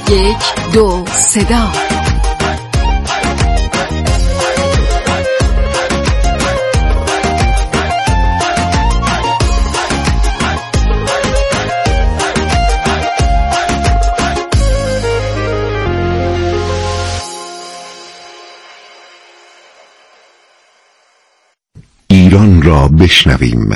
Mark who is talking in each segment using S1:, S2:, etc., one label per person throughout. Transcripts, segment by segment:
S1: 1 2 صدا.
S2: ایران را بشنویم.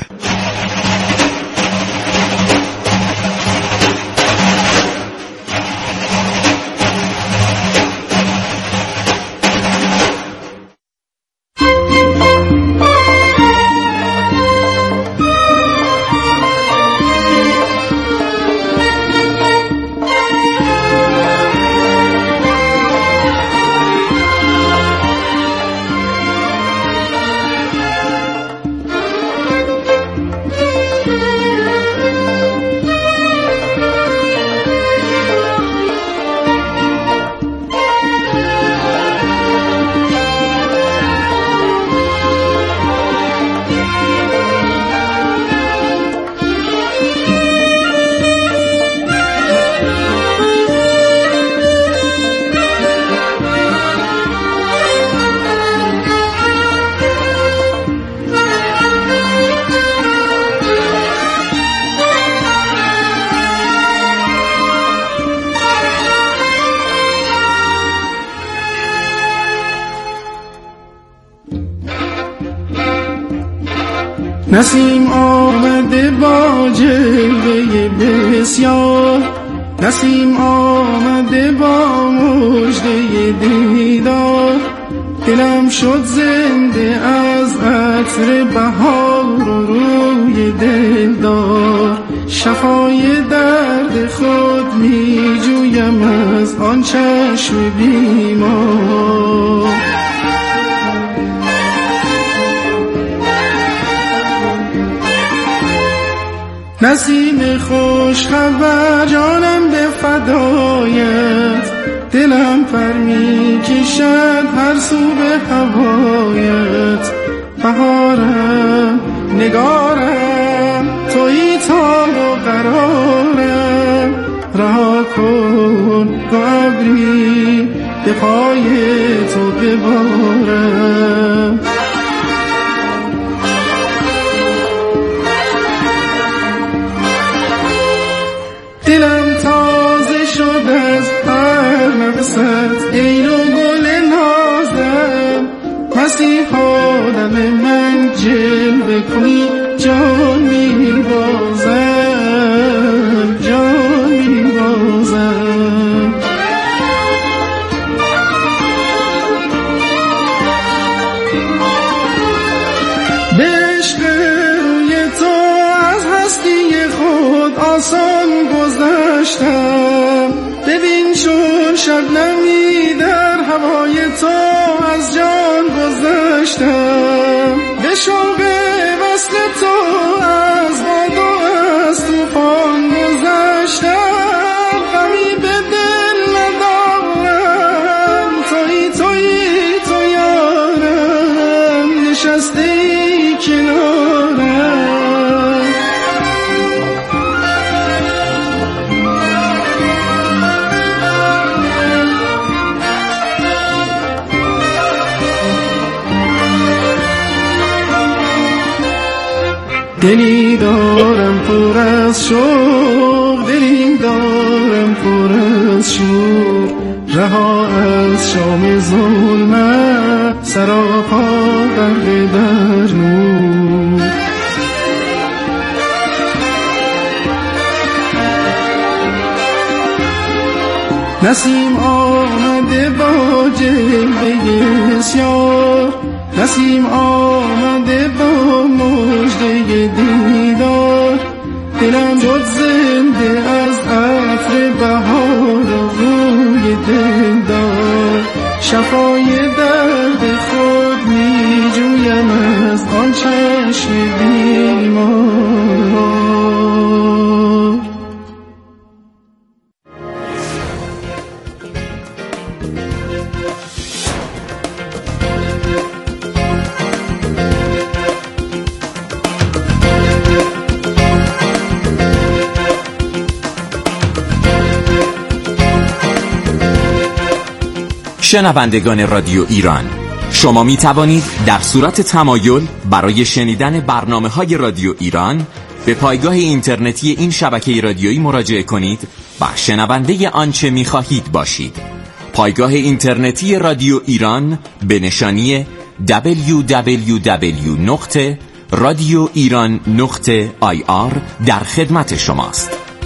S3: نسیم آمده با جلوه بسیار، نسیم آمده با مژده دیدار. دلم شد زنده از عطر بهار و روی دلدار. شفای درد خود می جویم از آن چشم بیمار. نسیم خوش خبر جانم به فدایت، دلم پر می کشد هر سو به هوایت. بهارم نگارم تویی تا و قرارم، رها کن و ابری به پای تو ببارم. دلم تازه شد از هر نفست، ای رو گل نازم. مسیحا دم من جلوه کنی، جان می‌بازم، جان می‌بازم. به عشق روی تو از هستی خود آسان گذشتم. ببین چون شبنمی در هوای تو از جان گذشتم. به شوق وصل تو از باد و از طوفان گذشتم. غمی به دل ندارم، تویی تو یارم، نشسته ای کنارم. دلی دارم پر از شوق، دلی دارم پر از شور. رها از شام ظلمت، سراپا غرق در نور. نسیم آمده با جلوه بسیار، نسیم آمده با مژده دیدار. دلم شد زنده از عطر بهار و روی دلدار. شفای درد خود می جویم از آن چشم بیمار.
S4: شنوندگان رادیو ایران، شما می توانید در صورت تمایل برای شنیدن برنامه‌های رادیو ایران به پایگاه اینترنتی این شبکه رادیویی مراجعه کنید و شنونده آنچه می خواهید باشید. پایگاه اینترنتی رادیو ایران به نشانی www.radioiran.ir در خدمت شماست.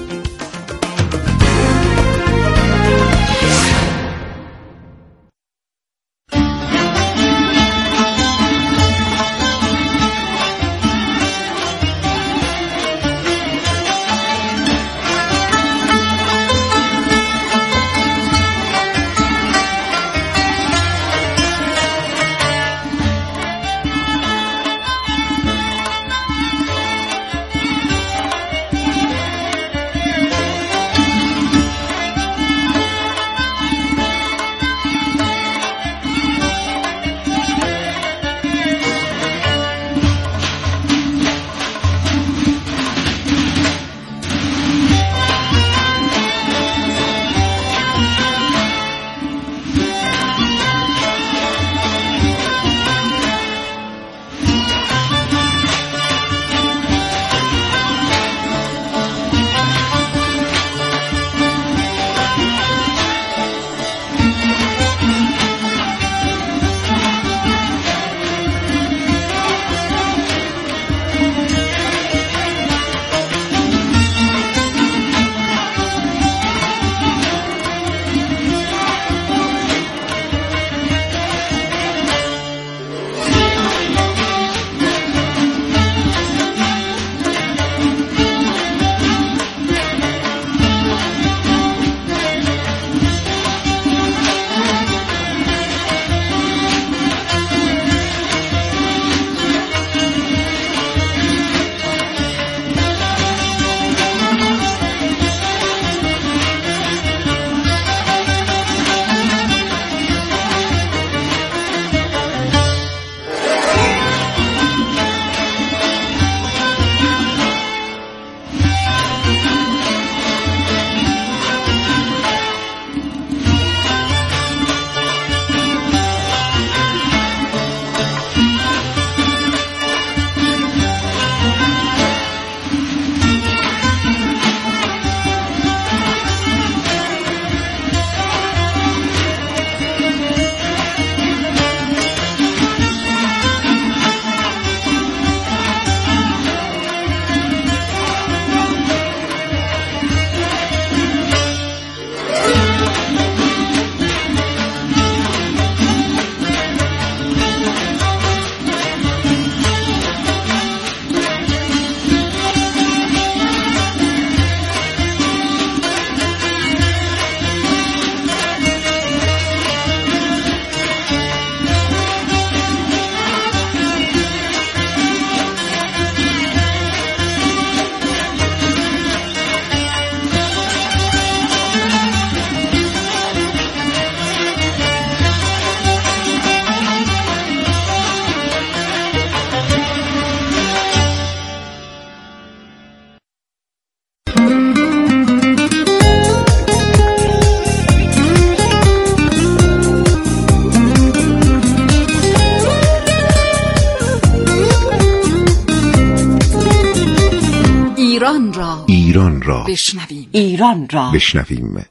S2: ایران را
S1: بشنویم.
S2: ایران را بشنویم.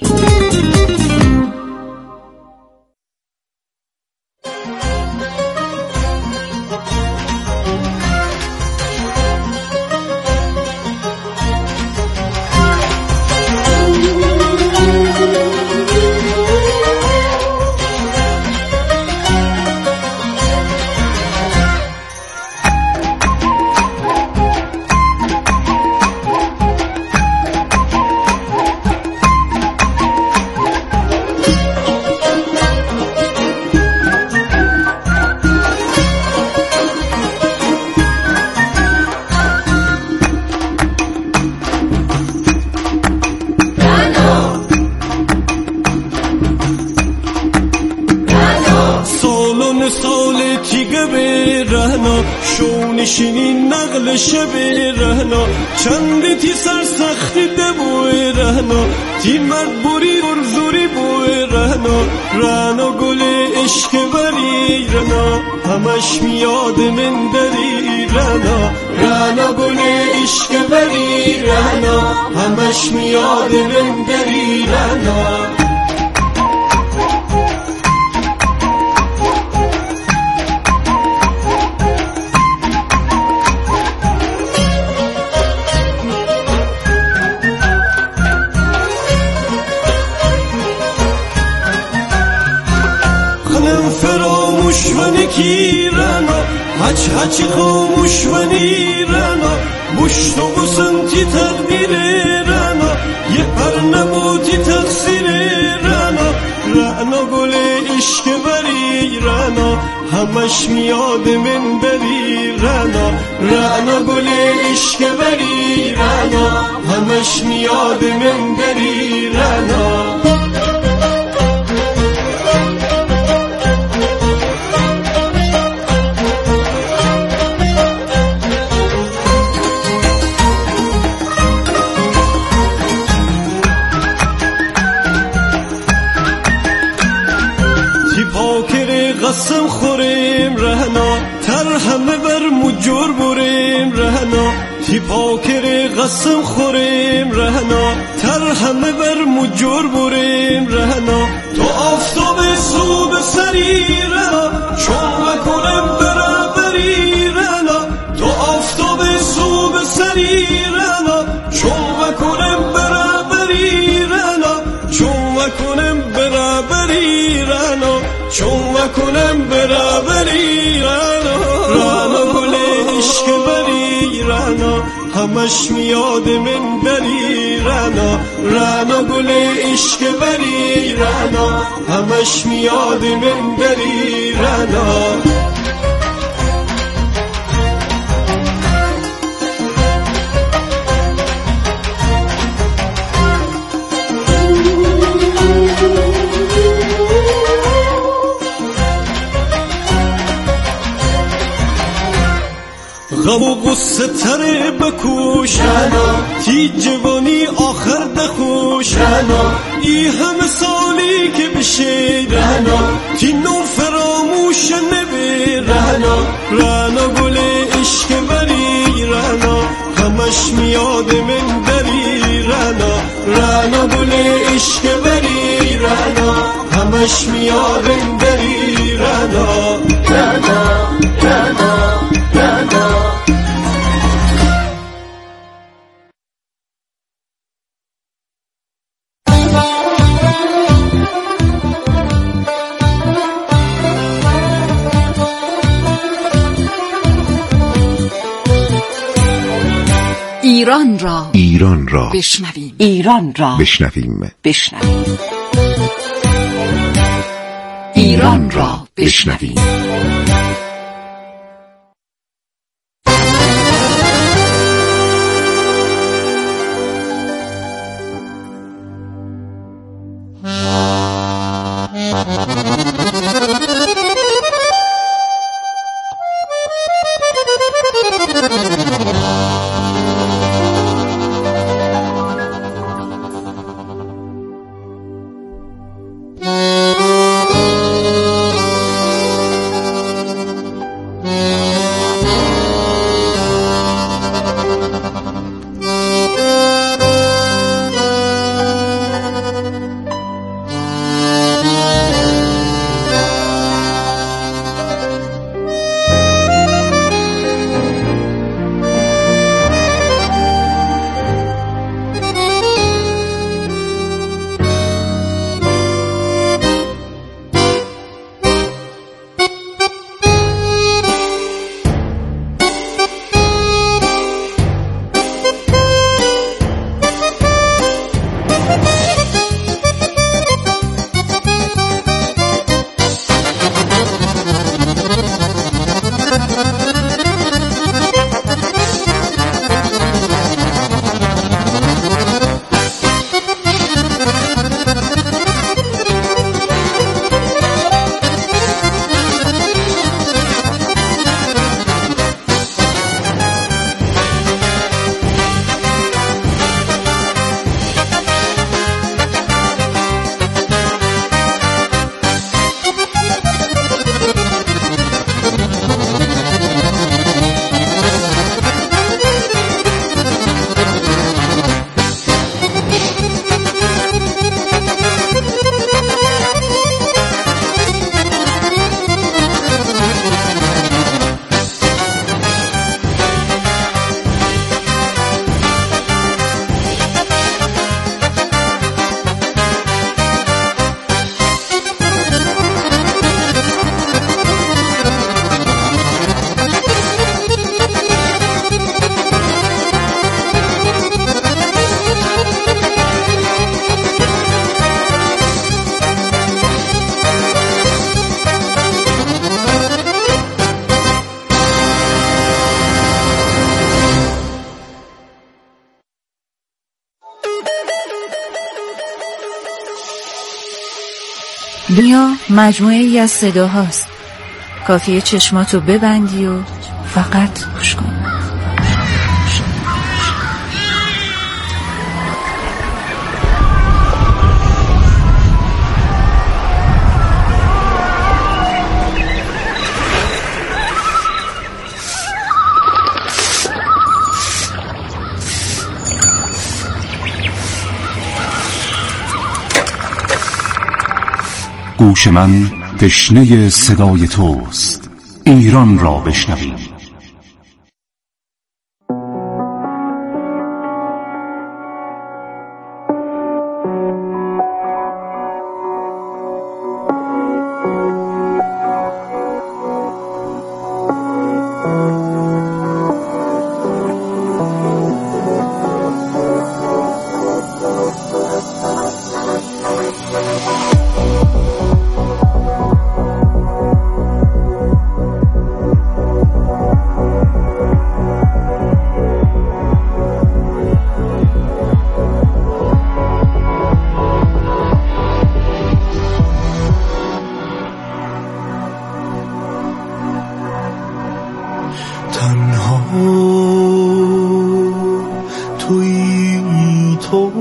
S5: شونشینی نقل شب رهنا چندی تی سرسختی دبوی رهنا تی مرد بوری برزوری بوی رهنا رهنا رهنا گل عشق بری رهنا همش میاد من دری رهنا رهنا گل عشق بری رهنا همش میاد من دری رهنا kirana haç haç khamush vanirana bushto busanti taqdirana ye parnamuti taqsirana rana gole ishq barirana hamash miyad men barirana rana gole ishq barirana hamash miyad men barirana قسم خوریم رهنا تر همه بر مجور بریم رهنا تی پاکر قسم خوریم رهنا تر همه بر مجور بریم رهنا تو آفتاب صبح سری رهنا چون بکنم برابری رهنا تو آفتاب صبح سری رهنا چون بکنم برابری رهنا چون بکنم برابری رهنا چون کنم برابری رانا رانا گل عشق بری رانا همش میاد من بری رانا رانا گل عشق بری رانا همش میاد من بری رانا غم و غصه تره بکوش تی جوانی آخر دخوش ای همه سالی که بشه تی نو فراموش نبی رانا گل عشق بری رانا همش میاد من دری رانا گل عشق بری رانا همش میاد من دری رانا
S1: ایران را بشنویم.
S2: ایران را بشنویم.
S1: ایران را بشنویم.
S6: دنیا مجموعه‌ای از صداهاست. کافیه چشماتو ببندی و فقط گوش کن.
S2: گوش من تشنه صدای توست. ایران را بشنویم.
S5: تنها تویی تو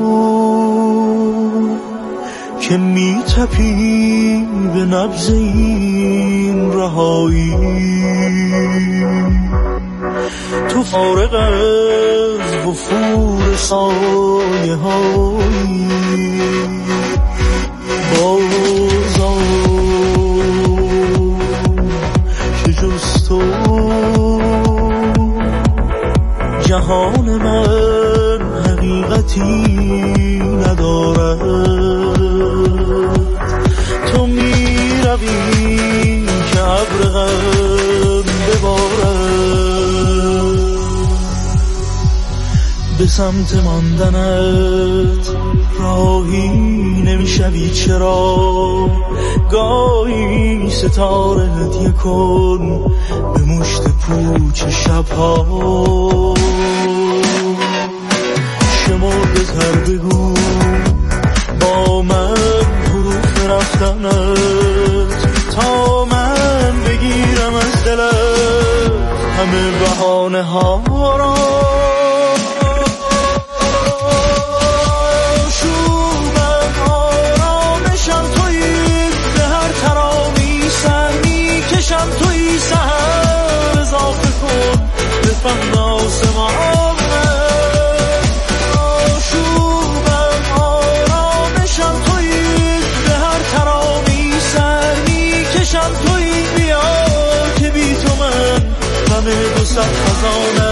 S5: که می‌تپی به نبض این رهایی، تو فارغ از وفور سایه هایی بازا که جز تو جهان من حقیقتی ندارد. تو می روی که ابر غم ببارد، به سمت ماندنت راهی نمیشوی. چرا گاهی ستاره هدیه کن به مشت پوچ شبها. شمرده تر بگو با من حروف رفتنت، تا من بگیرم از دلت همه بهانه ها را. شوبم آرامشم تویی، به هر ترامی سر میکشم تویی. سهر اضافه کن به فهم آسمان. دو صد خزانه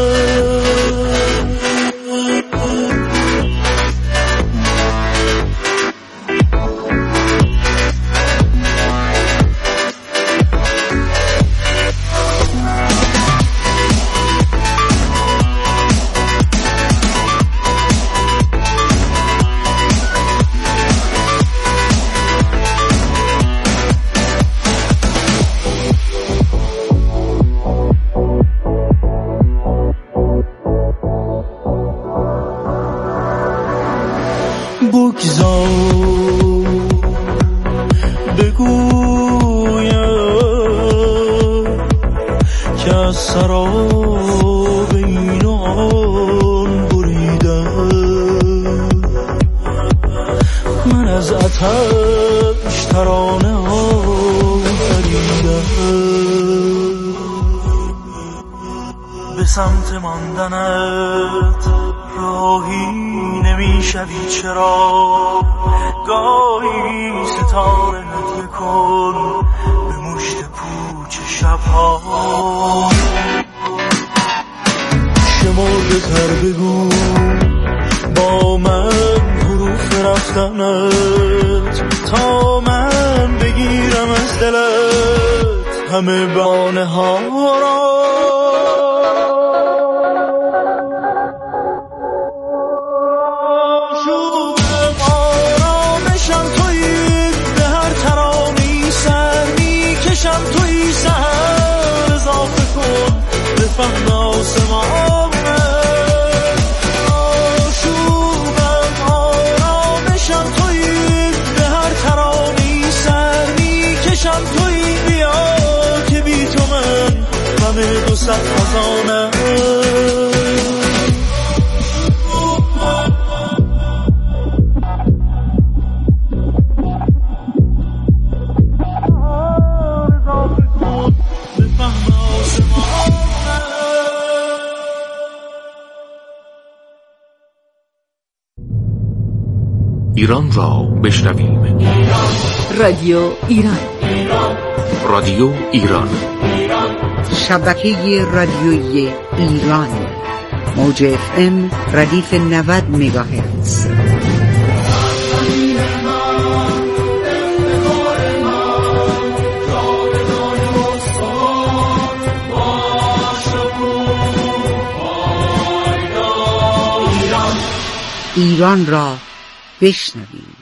S5: بگذار بگویم که از سراب این و آن بریدم. من از آتش ترانه آفریدم، به سمت ماندنت راهی نمیشوی. چرا گاهی ستاره هدیه کن به مشت پوچ شبها. شمرده تر بگو با من حروف رفتنت، تا من بگیرم از دلت همه بهانه ها را. توی سهر اضافه کن به فهم آسمان. آشوبم آرامشم توی به هر ترانی. صد خزانه.
S2: ایران را بشنویم.
S1: رادیو ایران.
S2: رادیو ایران.
S7: شبکه رادیویی ایران. موج FM ردیف 90 مگاهرتز. ایران را بشنویم.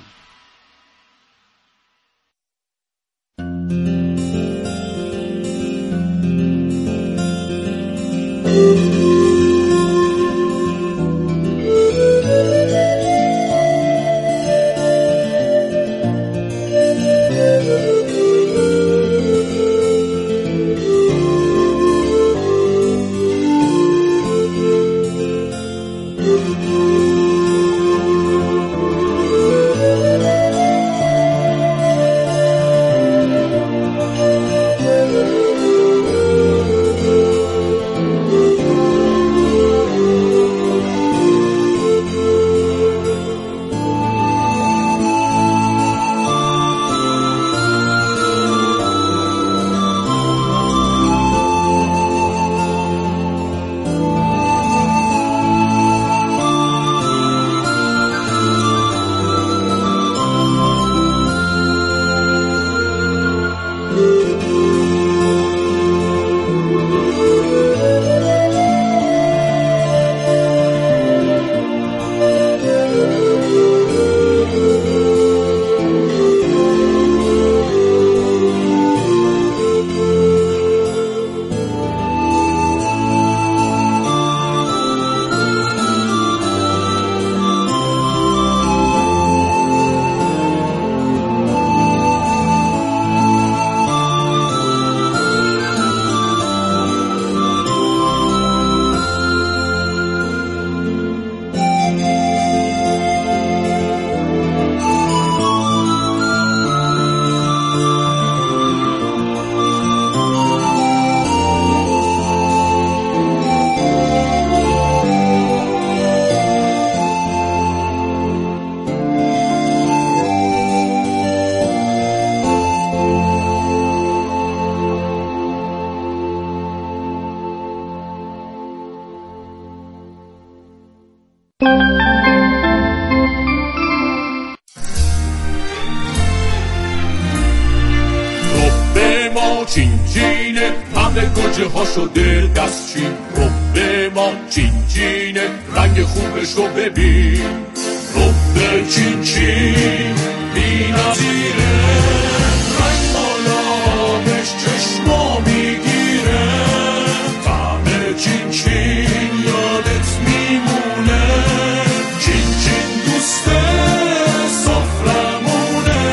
S8: چین چینه همه گوجه ها شده دستچین. رب ما چین چینه رنگ خوبش رو ببین. رب چین چین بی نظیره، رنگ مالامش چشما میگیره. طعم چین چین یادت میمونه، چین چین دوست سفرمونه.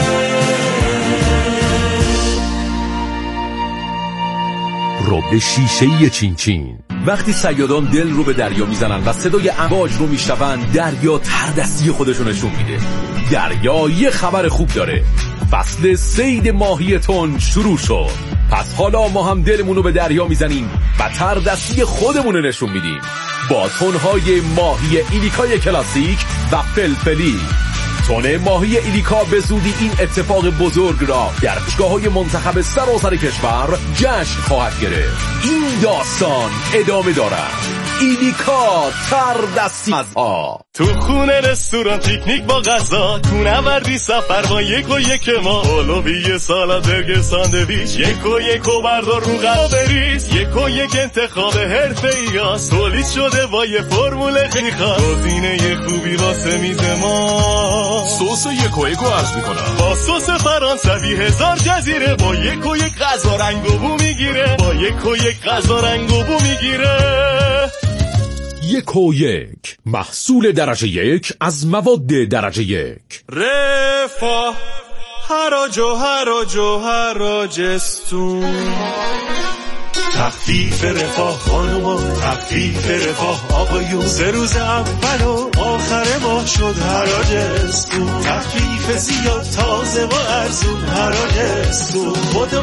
S9: رب شیشه‌ای چین چین. وقتی صیادان دل رو به دریا میزنن و صدای امواج رو میشنون، دریا تردستی خودشو نشون میده. دریا یه خبر خوب داره، فصل صید ماهی تن شروع شد. پس حالا ما هم دلمون رو به دریا میزنیم و تردستی خودمون رو نشون میدیم با تنهای ماهی ایلیکای کلاسیک و فلفلی. تن ماهی ایلیکا به زودی این اتفاق بزرگ را در باشگاه‌های منتخب سراسر کشور جشن خواهد گرفت. این داستان ادامه دارد. ایلیکا تردستی از
S5: تو خونه، رستوران، پیکنیک با غذا، تو نوردی سفر با یک و یک ما. اولویه سالاد، برگر، ساندویچ، یک و بردار رو غذا بریز. یک و یک انتخاب حرفه‌ای هست، تولید شده با یه فرمول خیلی خاص. گزینه خوبی واسه میز ما.
S8: سس یک و یک رو عرض میکنم
S5: با سس فرانسوی 1000 جزیره. با یک و یک غذا رنگ و بو میگیره. با یک و یک غذا رنگ و بو میگیره.
S9: 1 و 1 محصول درجه 1 از مواد درجه 1.
S5: رفاه هراج و هراج و هراجستون. تخفیف رفاه خانوما، تخفیف رفاه آقایون، 3 روز اول و آخر ماه شد حراج استون، تخفیف زیاد تازه و ارزون حراج استون، بدو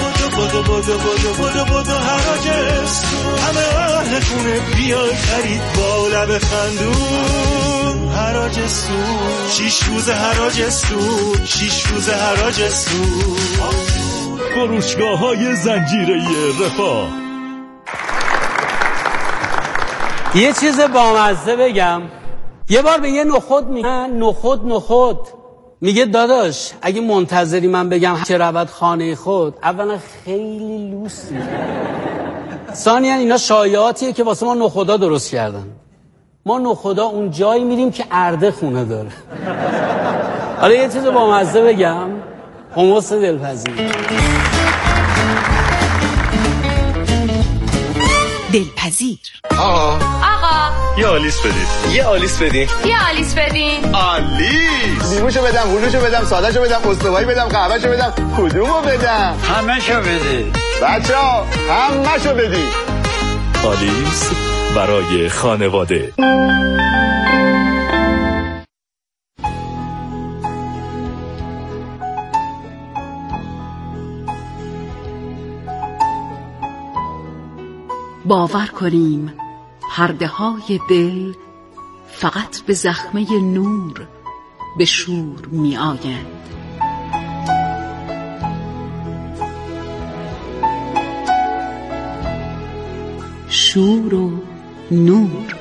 S5: حراج استون، همه اهل خونه بیای خرید با لب خندون حراج استون، 6 روز حراج استون، 6 روز حراج استون.
S9: فروشگاه‌های زنجیره رفاه.
S10: یه چیز بامزه بگم. یه بار به یه نخود میگن نخود میگه داداش اگه منتظری من بگم چه رود خانه خود، اولا خیلی لوسی، ثانیاً اینا شایعاتیه که واسه ما نخودا درست کردن. ما نخودا اون جایی میریم که ارده خونه داره. حالا یه چیز بامزه بگم، حمص دلپذیر.
S6: دلپذیر.
S8: آقا یه آلیس بدید.
S11: یه آلیس بدین.
S8: آلیس.
S11: لیموشو بدم، هلوشو بدم، سادهشو بدم، استوایی بدم، قهوهشو بدم، کدومو بدم؟
S12: همه‌شو بده.
S11: بچه‌ها همه‌شو بدید.
S8: آلیس برای خانواده.
S1: باور کنیم پرده های دل فقط به زخمه نور به شور می آیند. شور و نور.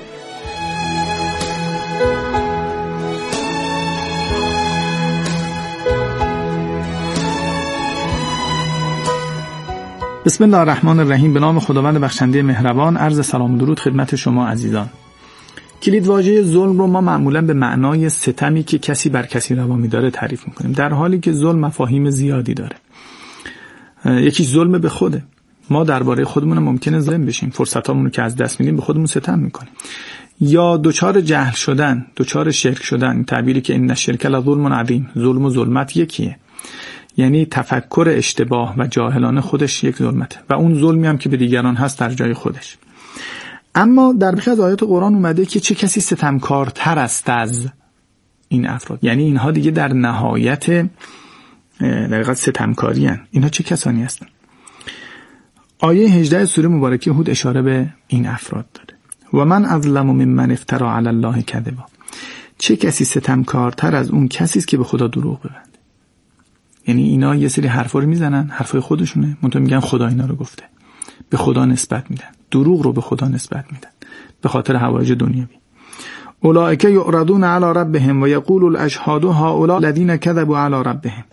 S13: بسم الله الرحمن الرحیم. به نام خداوند بخشنده مهربان. عرض سلام و درود خدمت شما عزیزان. کلید واژه ظلم رو ما معمولا به معنای ستمی که کسی بر کسی روا می‌داره تعریف می‌کنیم، در حالی که ظلم مفاهیم زیادی داره. یکی ظلم به خوده. ما درباره خودمون ممکنه ظلم بشیم، فرصتامون رو که از دست میدیم به خودمون ستم می‌کنیم. یا دوچار جهل شدن، دوچار شرک شدن، تعبیری که ان الشرک لظلم عظیم، ظلم و ظلمت یکیه. یعنی تفکر اشتباه و جاهلانه خودش یک ظلمته و اون ظلمی هم که به دیگران هست در جای خودش. اما در بخش از آیات قرآن اومده که چه کسی ستمکارتر است از این افراد، یعنی اینها دیگه در نهایت در حقیقت ستمکاری هستند. اینها چه کسانی هستند؟ آیه 18 سوره مبارکه هود اشاره به این افراد داره. و من اظلم ممن افتری علی الله کذبا. چه کسی ستمکارتر از اون کسی است که به خدا دروغ ببنده. یعنی اینا یه سری حرفا رو میزنن، حرفای خودشونه، منتها میگن خدا اینا رو گفته، به خدا نسبت میدن، دروغ رو به خدا نسبت میدن به خاطر حوایج دنیوی. اولئک یعرضون علی ربهم و یقول الاشهاد هؤلاء الذین کذبوا علی ربهم.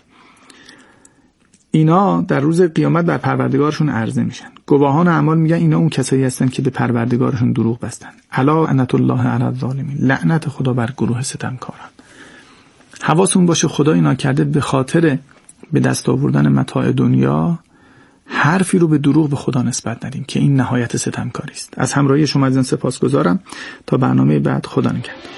S13: اینا در روز قیامت بر پروردگارشون عرضه میشن. گواهان اعمال میگن اینا اون کسایی هستن که به پروردگارشون دروغ بستن. الا لعنت الله علی الظالمین. لعنت خدا بر گروه ستمکاران. حواسون باشه خدا اینا کرده به خاطر به دست آوردن متاع دنیا حرفی رو به دروغ به خدا نسبت ندیم که این نهایت ستمکاری است. از همراهی شما عزیزان سپاسگزارم. تا برنامه بعد، خدا نگهدار.